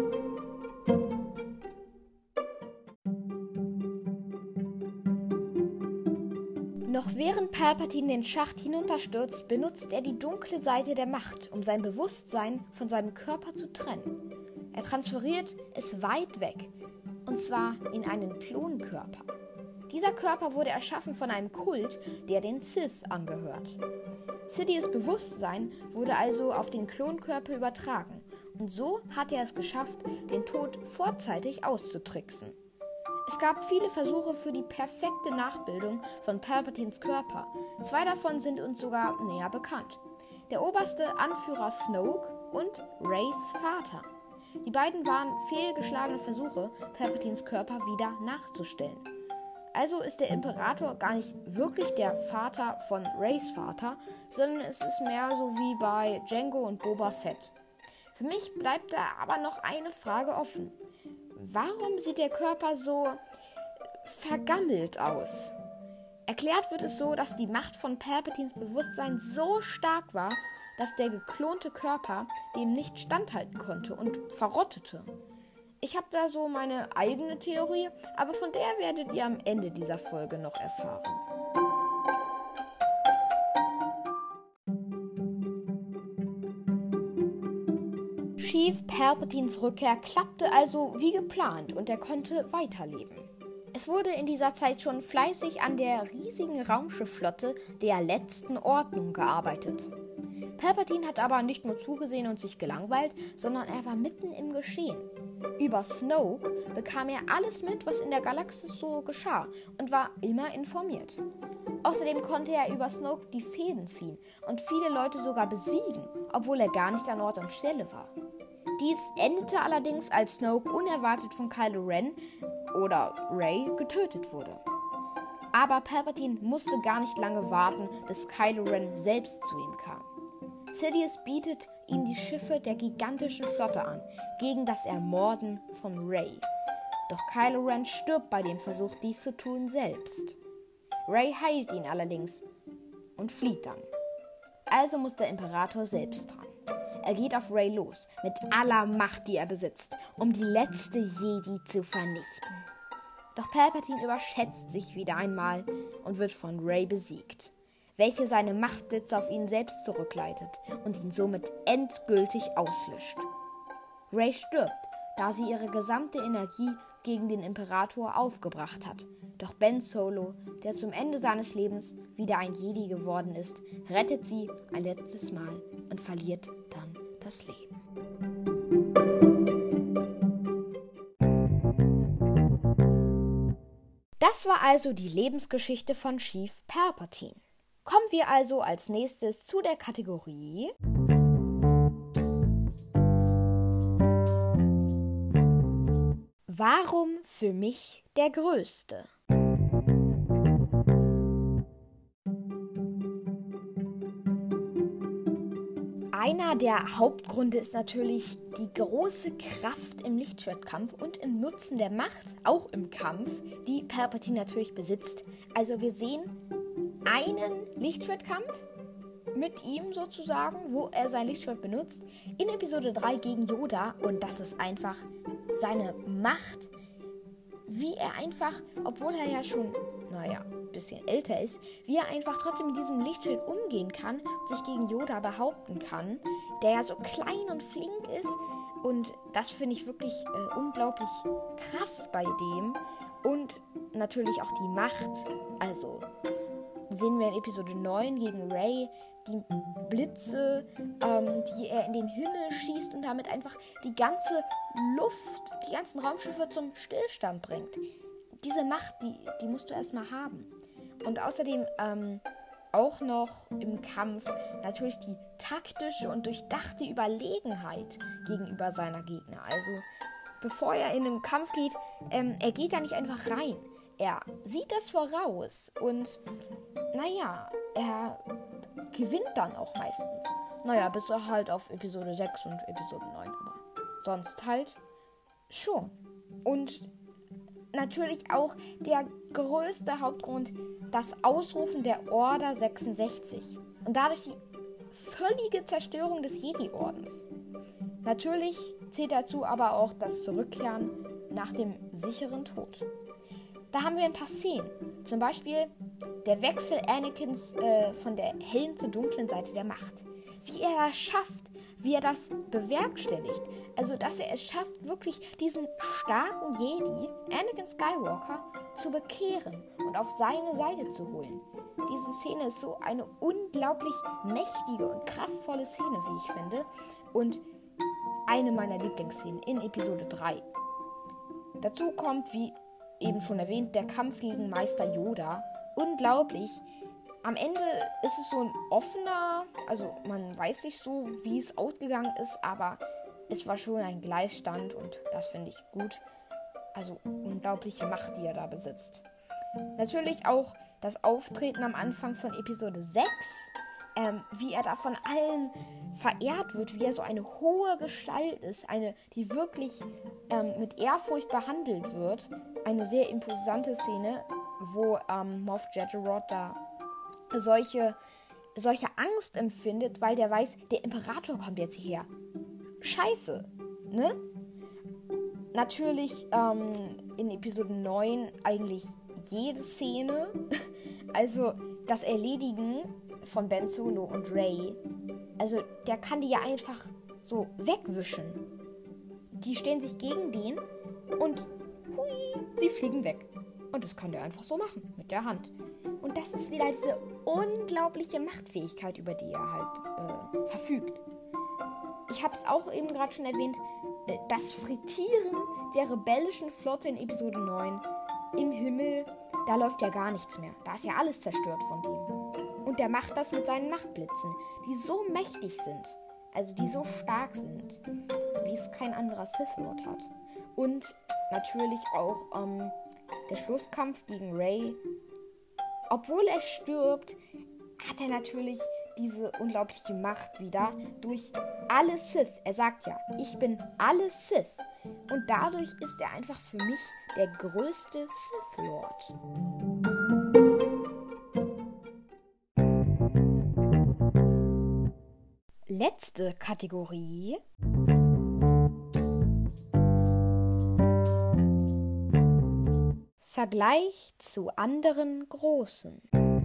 Noch während Palpatine den Schacht hinunterstürzt, benutzt er die dunkle Seite der Macht, um sein Bewusstsein von seinem Körper zu trennen. Er transferiert es weit weg, und zwar in einen Klonkörper. Dieser Körper wurde erschaffen von einem Kult, der den Sith angehört. Sidious Bewusstsein wurde also auf den Klonkörper übertragen und so hat er es geschafft, den Tod vorzeitig auszutricksen. Es gab viele Versuche für die perfekte Nachbildung von Palpatines Körper. Zwei davon sind uns sogar näher bekannt. Der oberste Anführer Snoke und Reys Vater. Die beiden waren fehlgeschlagene Versuche, Palpatines Körper wieder nachzustellen. Also ist der Imperator gar nicht wirklich der Vater von Reys Vater, sondern es ist mehr so wie bei Jango und Boba Fett. Für mich bleibt da aber noch eine Frage offen. Warum sieht der Körper so vergammelt aus? Erklärt wird es so, dass die Macht von Palpatines Bewusstsein so stark war, dass der geklonte Körper dem nicht standhalten konnte und verrottete. Ich habe da so meine eigene Theorie, aber von der werdet ihr am Ende dieser Folge noch erfahren. Chief Palpatines Rückkehr klappte also wie geplant und er konnte weiterleben. Es wurde in dieser Zeit schon fleißig an der riesigen Raumschiffflotte der letzten Ordnung gearbeitet. Palpatine hat aber nicht nur zugesehen und sich gelangweilt, sondern er war mitten im Geschehen. Über Snoke bekam er alles mit, was in der Galaxis so geschah und war immer informiert. Außerdem konnte er über Snoke die Fäden ziehen und viele Leute sogar besiegen, obwohl er gar nicht an Ort und Stelle war. Dies endete allerdings, als Snoke unerwartet von Kylo Ren oder Rey getötet wurde. Aber Palpatine musste gar nicht lange warten, bis Kylo Ren selbst zu ihm kam. Sidious bietet ihm die Schiffe der gigantischen Flotte an, gegen das Ermorden von Rey. Doch Kylo Ren stirbt bei dem Versuch, dies zu tun, selbst. Rey heilt ihn allerdings und flieht dann. Also muss der Imperator selbst dran. Er geht auf Rey los, mit aller Macht, die er besitzt, um die letzte Jedi zu vernichten. Doch Palpatine überschätzt sich wieder einmal und wird von Rey besiegt, welche seine Machtblitze auf ihn selbst zurückleitet und ihn somit endgültig auslöscht. Rey stirbt, da sie ihre gesamte Energie gegen den Imperator aufgebracht hat. Doch Ben Solo, der zum Ende seines Lebens wieder ein Jedi geworden ist, rettet sie ein letztes Mal und verliert dann das Leben. Das war also die Lebensgeschichte von Sheev Palpatine. Kommen wir also als nächstes zu der Kategorie Warum für mich der Größte? Einer der Hauptgründe ist natürlich die große Kraft im Lichtschwertkampf und im Nutzen der Macht, auch im Kampf, die Palpatine natürlich besitzt. Also wir sehen einen Lichtschwertkampf mit ihm sozusagen, wo er sein Lichtschwert benutzt, in Episode drei gegen Yoda, und das ist einfach seine Macht, wie er einfach, obwohl er ja schon, naja, ein bisschen älter ist, wie er einfach trotzdem mit diesem Lichtschwert umgehen kann und sich gegen Yoda behaupten kann, der ja so klein und flink ist, und das finde ich wirklich äh, unglaublich krass bei dem. Und natürlich auch die Macht, also sehen wir in Episode neun gegen Rey die Blitze, ähm, die er in den Himmel schießt und damit einfach die ganze Luft, die ganzen Raumschiffe zum Stillstand bringt. Diese Macht, die, die musst du erstmal haben. Und außerdem ähm, auch noch im Kampf natürlich die taktische und durchdachte Überlegenheit gegenüber seiner Gegner. Also bevor er in den Kampf geht, ähm, er geht da nicht einfach rein. Er sieht das voraus und naja, er gewinnt dann auch meistens. Naja, bis er halt auf Episode sechs und Episode neun, aber sonst halt schon. Und natürlich auch der größte Hauptgrund, das Ausrufen der Order sechsundsechzig und dadurch die völlige Zerstörung des Jedi-Ordens. Natürlich zählt dazu aber auch das Zurückkehren nach dem sicheren Tod. Da haben wir ein paar Szenen. Zum Beispiel der Wechsel Anakins äh, von der hellen zur dunklen Seite der Macht. Wie er das schafft, wie er das bewerkstelligt. Also, dass er es schafft, wirklich diesen starken Jedi, Anakin Skywalker, zu bekehren und auf seine Seite zu holen. Diese Szene ist so eine unglaublich mächtige und kraftvolle Szene, wie ich finde. Und eine meiner Lieblingsszenen in Episode drei. Dazu kommt, wie eben schon erwähnt, der Kampf gegen Meister Yoda. Unglaublich. Am Ende ist es so ein offener, also man weiß nicht so, wie es ausgegangen ist, aber es war schon ein Gleichstand und das finde ich gut. Also unglaubliche Macht, die er da besitzt. Natürlich auch das Auftreten am Anfang von Episode sechs, ähm, wie er da von allen verehrt wird, wie er so eine hohe Gestalt ist, eine, die wirklich ähm, mit Ehrfurcht behandelt wird. Eine sehr imposante Szene, wo ähm, Moff Gideon da solche, solche Angst empfindet, weil der weiß, der Imperator kommt jetzt hierher. Scheiße, ne? Natürlich ähm, in Episode neun eigentlich jede Szene, also das Erledigen von Ben Solo und Rey, also der kann die ja einfach so wegwischen. Die stellen sich gegen den und hui, sie fliegen weg. Und das kann der einfach so machen, mit der Hand. Und das ist wieder diese unglaubliche Machtfähigkeit, über die er halt äh, verfügt. Ich habe es auch eben gerade schon erwähnt, äh, das Frittieren der rebellischen Flotte in Episode neun im Himmel, da läuft ja gar nichts mehr. Da ist ja alles zerstört von dem. Und der macht das mit seinen Nachtblitzen, die so mächtig sind, also die so stark sind, wie es kein anderer Sith Lord hat. Und natürlich auch ähm, der Schlusskampf gegen Rey. Obwohl er stirbt, hat er natürlich diese unglaubliche Macht wieder durch alle Sith. Er sagt ja, ich bin alle Sith. Und dadurch ist er einfach für mich der größte Sith Lord. Letzte Kategorie. Vergleich zu anderen Großen.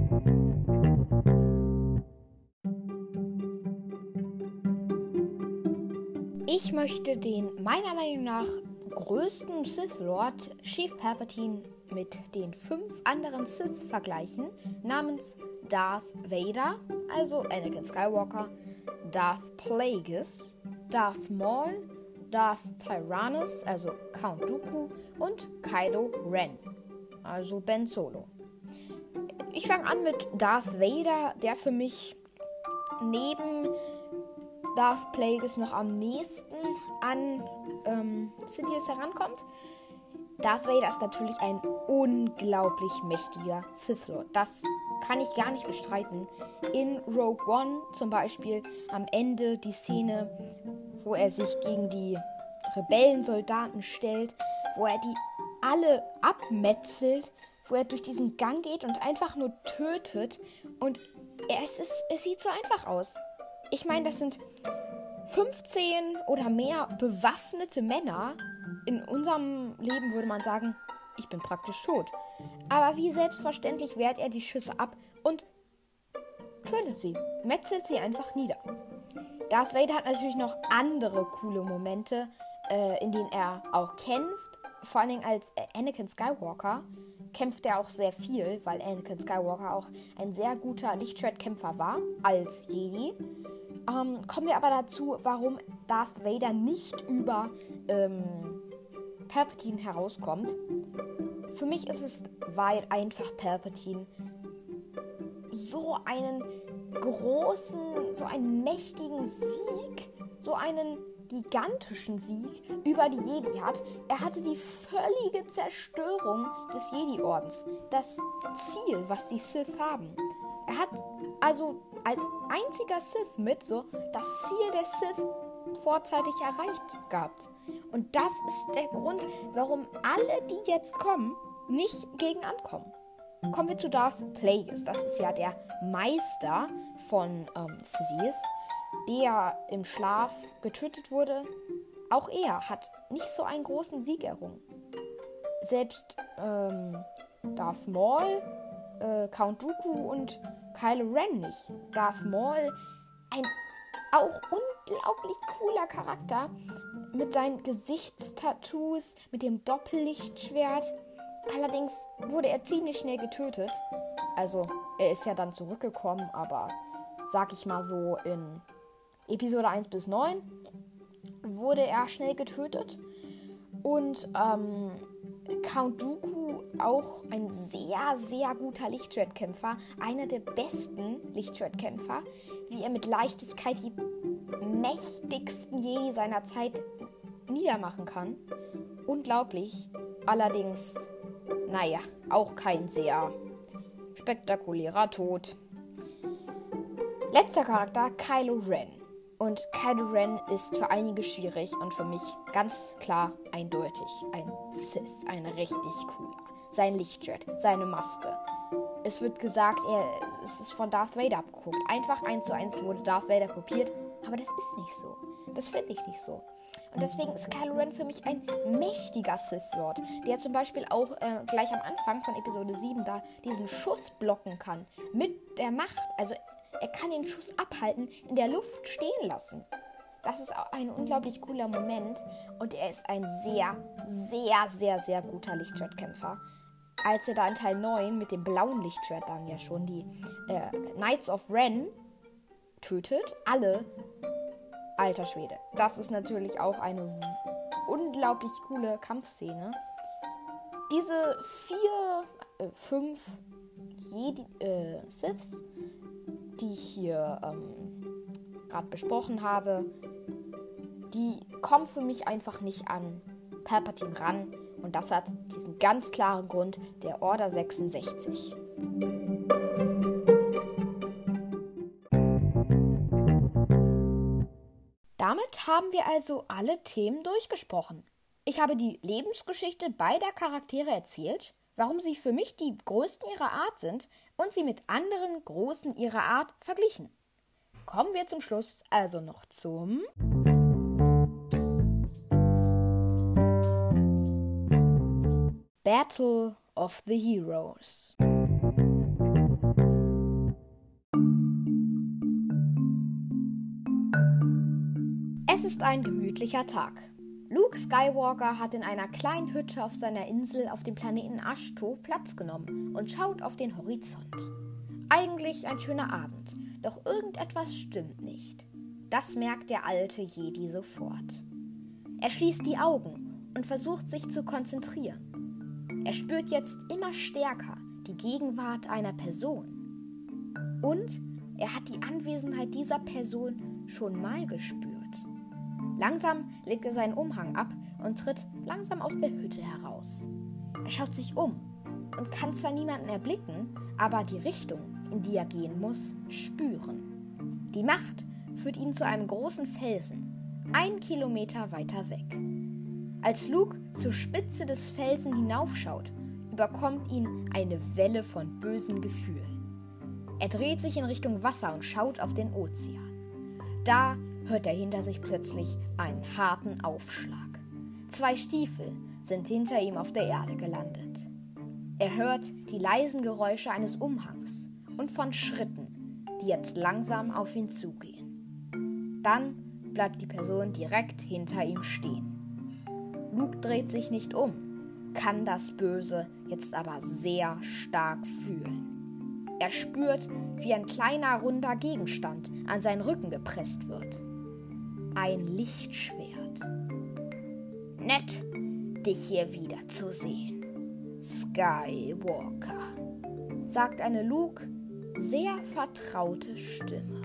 Ich möchte den meiner Meinung nach größten Sith Lord, Sheev Palpatine, mit den fünf anderen Sith vergleichen, namens Darth Vader, also Anakin Skywalker, Darth Plagueis, Darth Maul, Darth Tyrannus, also Count Dooku, und Kylo Ren, also Ben Solo. Ich fange an mit Darth Vader, der für mich neben Darth Plagueis noch am nächsten an ähm, Sidious herankommt. Darth Vader ist natürlich ein unglaublich mächtiger Sith Lord. Das kann ich gar nicht bestreiten. In Rogue One zum Beispiel am Ende die Szene, wo er sich gegen die Rebellensoldaten stellt, wo er die alle abmetzelt, wo er durch diesen Gang geht und einfach nur tötet. Und es, ist, es sieht so einfach aus. Ich meine, das sind fünfzehn oder mehr bewaffnete Männer. In unserem Leben würde man sagen, ich bin praktisch tot. Aber wie selbstverständlich wehrt er die Schüsse ab und tötet sie, metzelt sie einfach nieder. Darth Vader hat natürlich noch andere coole Momente, äh, in denen er auch kämpft. Vor allen Dingen als Anakin Skywalker kämpft er auch sehr viel, weil Anakin Skywalker auch ein sehr guter Lichtschwertkämpfer war als Jedi. Ähm, kommen wir aber dazu, warum Darth Vader nicht über ähm, Palpatine herauskommt. Für mich ist es, weil einfach Palpatine so einen großen, so einen mächtigen Sieg, so einen gigantischen Sieg über die Jedi hat. Er hatte die völlige Zerstörung des Jedi-Ordens. Das Ziel, was die Sith haben. Er hat also als einziger Sith mit so das Ziel der Sith vorzeitig erreicht gehabt. Und das ist der Grund, warum alle, die jetzt kommen, nicht gegen ankommen. Kommen wir zu Darth Plagueis. Das ist ja der Meister von ähm, Sidious, der im Schlaf getötet wurde. Auch er hat nicht so einen großen Sieg errungen. Selbst ähm, Darth Maul, äh, Count Dooku und Kylo Ren nicht. Darth Maul, ein auch unglaublich cooler Charakter mit seinen Gesichtstattoos, mit dem Doppellichtschwert. Allerdings wurde er ziemlich schnell getötet. Also, er ist ja dann zurückgekommen, aber sag ich mal so, in Episode eins bis neun wurde er schnell getötet. Und ähm, Count Dooku, auch ein sehr, sehr guter Lichtschwertkämpfer, einer der besten Lichtschwertkämpfer, wie er mit Leichtigkeit die mächtigsten Jedi seiner Zeit niedermachen kann. Unglaublich. Allerdings, naja, auch kein sehr spektakulärer Tod. Letzter Charakter, Kylo Ren. Und Kylo Ren ist für einige schwierig und für mich ganz klar eindeutig ein Sith, ein richtig cooler. Sein Lichtschwert, seine Maske. Es wird gesagt, er, es ist von Darth Vader abgeguckt. Einfach eins zu eins wurde Darth Vader kopiert, aber das ist nicht so. Das finde ich nicht so. Und deswegen ist Kylo Ren für mich ein mächtiger Sith Lord, der zum Beispiel auch äh, gleich am Anfang von Episode sieben da diesen Schuss blocken kann. Mit der Macht, also er kann den Schuss abhalten, in der Luft stehen lassen. Das ist auch ein unglaublich cooler Moment. Und er ist ein sehr, sehr, sehr, sehr guter Lichtschwertkämpfer. als er da in Teil neun mit dem blauen Lichtschwert dann ja schon die äh, Knights of Ren tötet. Alle. Alter Schwede. Das ist natürlich auch eine unglaublich coole Kampfszene. Diese vier, äh, fünf Jedi, äh, Siths, die ich hier ähm, gerade besprochen habe, die kommen für mich einfach nicht an Palpatine ran. Und das hat diesen ganz klaren Grund, der Order sechsundsechzig. Damit haben wir also alle Themen durchgesprochen. Ich habe die Lebensgeschichte beider Charaktere erzählt, warum sie für mich die Größten ihrer Art sind und sie mit anderen Großen ihrer Art verglichen. Kommen wir zum Schluss also noch zum Battle of the Heroes. Es ist ein gemütlicher Tag. Luke Skywalker hat in einer kleinen Hütte auf seiner Insel auf dem Planeten Ashto Platz genommen und schaut auf den Horizont. Eigentlich ein schöner Abend, doch irgendetwas stimmt nicht. Das merkt der alte Jedi sofort. Er schließt die Augen und versucht sich zu konzentrieren. Er spürt jetzt immer stärker die Gegenwart einer Person. Und er hat die Anwesenheit dieser Person schon mal gespürt. Langsam legt er seinen Umhang ab und tritt langsam aus der Hütte heraus. Er schaut sich um und kann zwar niemanden erblicken, aber die Richtung, in die er gehen muss, spüren. Die Macht führt ihn zu einem großen Felsen, einen Kilometer weiter weg. Als Luke zur Spitze des Felsen hinaufschaut, überkommt ihn eine Welle von bösen Gefühlen. Er dreht sich in Richtung Wasser und schaut auf den Ozean. Da hört er hinter sich plötzlich einen harten Aufschlag. Zwei Stiefel sind hinter ihm auf der Erde gelandet. Er hört die leisen Geräusche eines Umhangs und von Schritten, die jetzt langsam auf ihn zugehen. Dann bleibt die Person direkt hinter ihm stehen. Luke dreht sich nicht um, kann das Böse jetzt aber sehr stark fühlen. Er spürt, wie ein kleiner, runder Gegenstand an seinen Rücken gepresst wird. Ein Lichtschwert. Nett, dich hier wiederzusehen, Skywalker, sagt eine Luke sehr vertraute Stimme.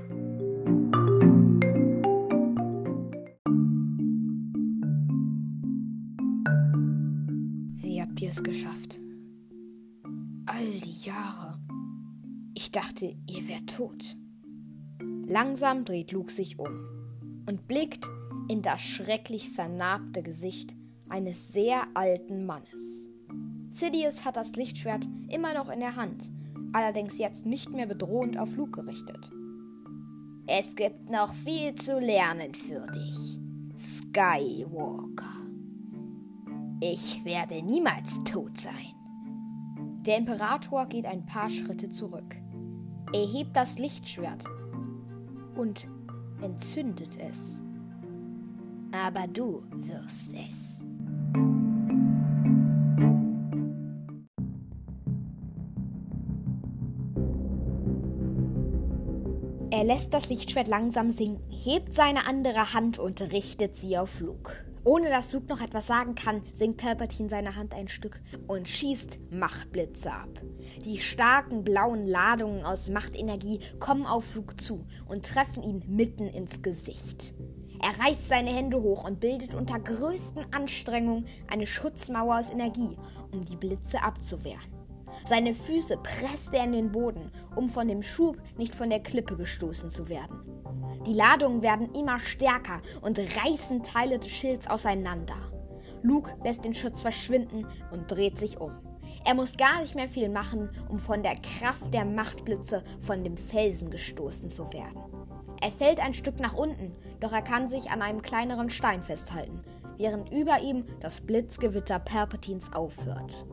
Wie habt ihr es geschafft? All die Jahre. Ich dachte, ihr wärt tot. Langsam dreht Luke sich um und blickt in das schrecklich vernarbte Gesicht eines sehr alten Mannes. Sidious hat das Lichtschwert immer noch in der Hand, allerdings jetzt nicht mehr bedrohend auf Luke gerichtet. Es gibt noch viel zu lernen für dich, Skywalker. Ich werde niemals tot sein. Der Imperator geht ein paar Schritte zurück. Er hebt das Lichtschwert und entzündet es. Aber du wirst es. Er lässt das Lichtschwert langsam sinken, hebt seine andere Hand und richtet sie auf Luke. Ohne dass Luke noch etwas sagen kann, senkt Palpatine seine Hand ein Stück und schießt Machtblitze ab. Die starken blauen Ladungen aus Machtenergie kommen auf Luke zu und treffen ihn mitten ins Gesicht. Er reißt seine Hände hoch und bildet unter größten Anstrengungen eine Schutzmauer aus Energie, um die Blitze abzuwehren. Seine Füße presst er in den Boden, um von dem Schub nicht von der Klippe gestoßen zu werden. Die Ladungen werden immer stärker und reißen Teile des Schilds auseinander. Luke lässt den Schutz verschwinden und dreht sich um. Er muss gar nicht mehr viel machen, um von der Kraft der Machtblitze von dem Felsen gestoßen zu werden. Er fällt ein Stück nach unten, doch er kann sich an einem kleineren Stein festhalten, während über ihm das Blitzgewitter Palpatines aufhört.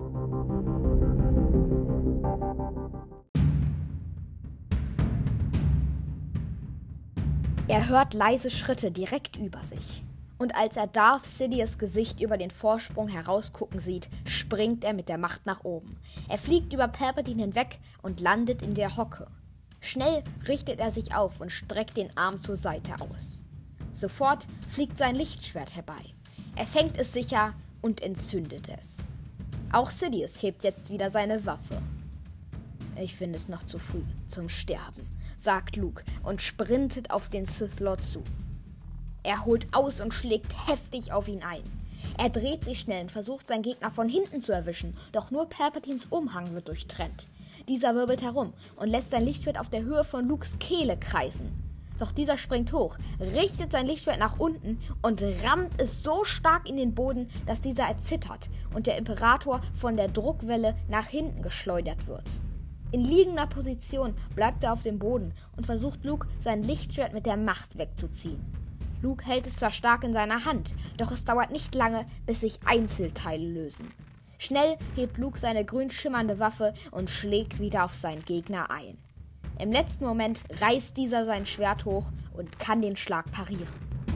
Er hört leise Schritte direkt über sich. Und als er Darth Sidious Gesicht über den Vorsprung herausgucken sieht, springt er mit der Macht nach oben. Er fliegt über Palpatine hinweg und landet in der Hocke. Schnell richtet er sich auf und streckt den Arm zur Seite aus. Sofort fliegt sein Lichtschwert herbei. Er fängt es sicher und entzündet es. Auch Sidious hebt jetzt wieder seine Waffe. Ich finde es noch zu früh zum Sterben, sagt Luke und sprintet auf den Sith Lord zu. Er holt aus und schlägt heftig auf ihn ein. Er dreht sich schnell und versucht, seinen Gegner von hinten zu erwischen, doch nur Palpatines Umhang wird durchtrennt. Dieser wirbelt herum und lässt sein Lichtschwert auf der Höhe von Lukes Kehle kreisen. Doch dieser springt hoch, richtet sein Lichtschwert nach unten und rammt es so stark in den Boden, dass dieser erzittert und der Imperator von der Druckwelle nach hinten geschleudert wird. In liegender Position bleibt er auf dem Boden und versucht Luke, sein Lichtschwert mit der Macht wegzuziehen. Luke hält es zwar stark in seiner Hand, doch es dauert nicht lange, bis sich Einzelteile lösen. Schnell hebt Luke seine grün schimmernde Waffe und schlägt wieder auf seinen Gegner ein. Im letzten Moment reißt dieser sein Schwert hoch und kann den Schlag parieren.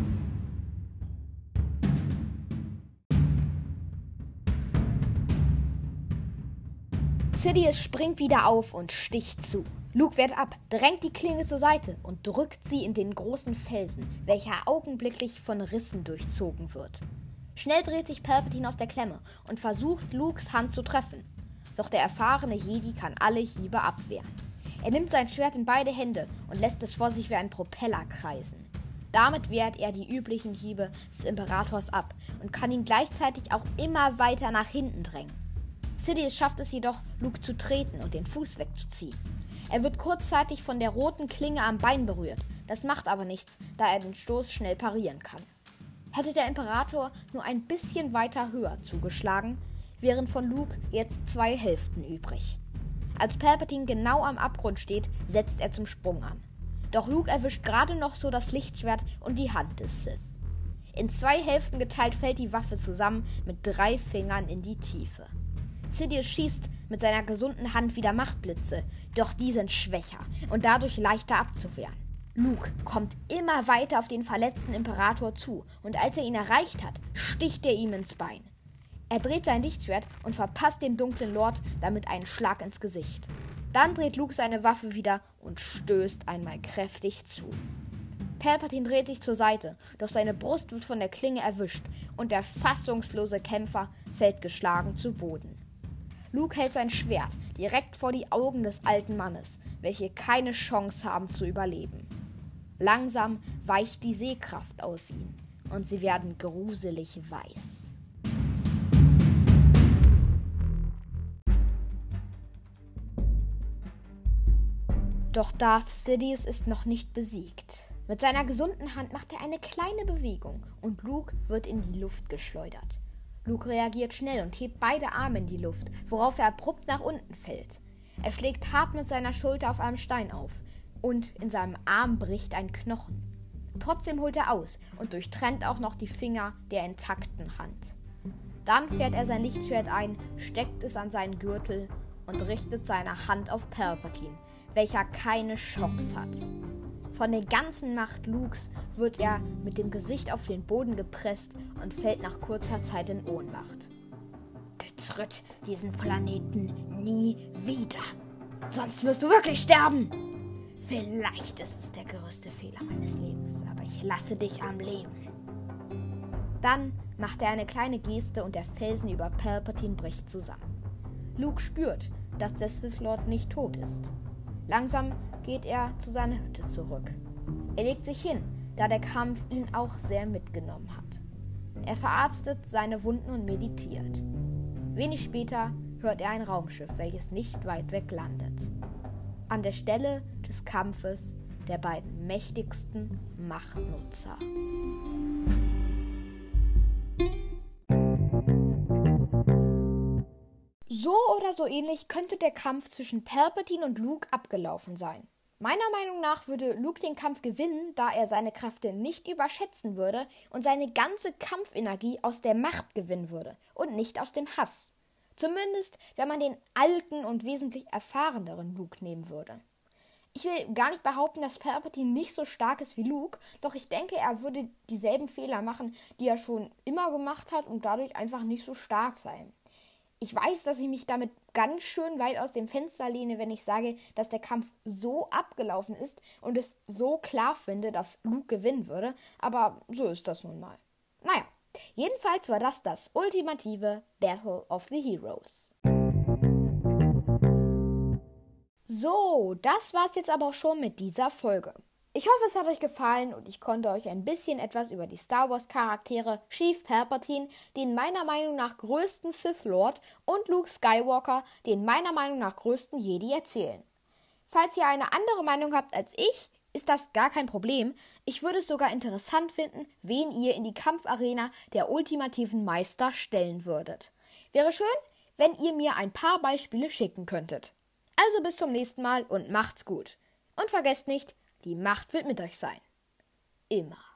Sidious springt wieder auf und sticht zu. Luke wehrt ab, drängt die Klinge zur Seite und drückt sie in den großen Felsen, welcher augenblicklich von Rissen durchzogen wird. Schnell dreht sich Palpatine aus der Klemme und versucht, Lukes Hand zu treffen. Doch der erfahrene Jedi kann alle Hiebe abwehren. Er nimmt sein Schwert in beide Hände und lässt es vor sich wie ein Propeller kreisen. Damit wehrt er die üblichen Hiebe des Imperators ab und kann ihn gleichzeitig auch immer weiter nach hinten drängen. Sidious schafft es jedoch, Luke zu treten und den Fuß wegzuziehen. Er wird kurzzeitig von der roten Klinge am Bein berührt. Das macht aber nichts, da er den Stoß schnell parieren kann. Hätte der Imperator nur ein bisschen weiter höher zugeschlagen, wären von Luke jetzt zwei Hälften übrig. Als Palpatine genau am Abgrund steht, setzt er zum Sprung an. Doch Luke erwischt gerade noch so das Lichtschwert und die Hand des Sith. In zwei Hälften geteilt fällt die Waffe zusammen mit drei Fingern in die Tiefe. Sidious schießt mit seiner gesunden Hand wieder Machtblitze, doch die sind schwächer und dadurch leichter abzuwehren. Luke kommt immer weiter auf den verletzten Imperator zu und als er ihn erreicht hat, sticht er ihm ins Bein. Er dreht sein Lichtschwert und verpasst dem dunklen Lord damit einen Schlag ins Gesicht. Dann dreht Luke seine Waffe wieder und stößt einmal kräftig zu. Palpatine dreht sich zur Seite, doch seine Brust wird von der Klinge erwischt und der fassungslose Kämpfer fällt geschlagen zu Boden. Luke hält sein Schwert direkt vor die Augen des alten Mannes, welche keine Chance haben zu überleben. Langsam weicht die Sehkraft aus ihnen und sie werden gruselig weiß. Doch Darth Sidious ist noch nicht besiegt. Mit seiner gesunden Hand macht er eine kleine Bewegung und Luke wird in die Luft geschleudert. Luke reagiert schnell und hebt beide Arme in die Luft, worauf er abrupt nach unten fällt. Er schlägt hart mit seiner Schulter auf einem Stein auf und in seinem Arm bricht ein Knochen. Trotzdem holt er aus und durchtrennt auch noch die Finger der intakten Hand. Dann fährt er sein Lichtschwert ein, steckt es an seinen Gürtel und richtet seine Hand auf Palpatine, welcher keine Chance hat. Von der ganzen Macht Lukes wird er mit dem Gesicht auf den Boden gepresst und fällt nach kurzer Zeit in Ohnmacht. Betritt diesen Planeten nie wieder, sonst wirst du wirklich sterben. Vielleicht ist es der größte Fehler meines Lebens, aber ich lasse dich am Leben. Dann macht er eine kleine Geste und der Felsen über Palpatine bricht zusammen. Luke spürt, dass der Sith Lord nicht tot ist. Langsam geht er zu seiner Hütte zurück. Er legt sich hin, da der Kampf ihn auch sehr mitgenommen hat. Er verarztet seine Wunden und meditiert. Wenig später hört er ein Raumschiff, welches nicht weit weg landet. An der Stelle des Kampfes der beiden mächtigsten Machtnutzer. So oder so ähnlich könnte der Kampf zwischen Palpatine und Luke abgelaufen sein. Meiner Meinung nach würde Luke den Kampf gewinnen, da er seine Kräfte nicht überschätzen würde und seine ganze Kampfenergie aus der Macht gewinnen würde und nicht aus dem Hass. Zumindest, wenn man den alten und wesentlich erfahreneren Luke nehmen würde. Ich will gar nicht behaupten, dass Palpatine nicht so stark ist wie Luke, doch ich denke, er würde dieselben Fehler machen, die er schon immer gemacht hat und dadurch einfach nicht so stark sein. Ich weiß, dass ich mich damit ganz schön weit aus dem Fenster lehne, wenn ich sage, dass der Kampf so abgelaufen ist und es so klar finde, dass Luke gewinnen würde, aber so ist das nun mal. Naja, jedenfalls war das das ultimative Battle of the Heroes. So, das war's jetzt aber auch schon mit dieser Folge. Ich hoffe, es hat euch gefallen und ich konnte euch ein bisschen etwas über die Star Wars Charaktere Sheev Palpatine, den meiner Meinung nach größten Sith Lord, und Luke Skywalker, den meiner Meinung nach größten Jedi, erzählen. Falls ihr eine andere Meinung habt als ich, ist das gar kein Problem. Ich würde es sogar interessant finden, wen ihr in die Kampfarena der ultimativen Meister stellen würdet. Wäre schön, wenn ihr mir ein paar Beispiele schicken könntet. Also bis zum nächsten Mal und macht's gut. Und vergesst nicht, die Macht wird mit euch sein. Immer.